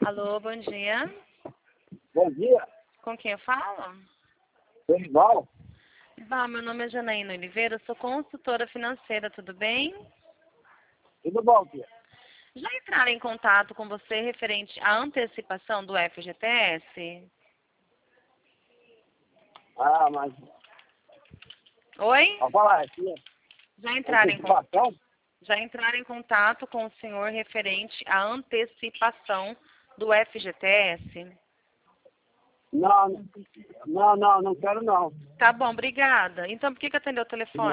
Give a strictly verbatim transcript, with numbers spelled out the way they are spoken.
Alô, bom dia. Bom dia, Com quem eu falo? Dorival. Bah, meu nome é Janaína Oliveira, eu sou consultora financeira, tudo bem? Tudo bom, tia? Já entraram em contato com você referente à antecipação do F G T S? Ah, mas... Oi? Pode falar aqui. Já entraram, em, con- Antecipação? já entraram em contato com o senhor referente à antecipação do F G T S? Não, não, não, não quero não. Tá bom, obrigada. Então, por que que atendeu o telefone?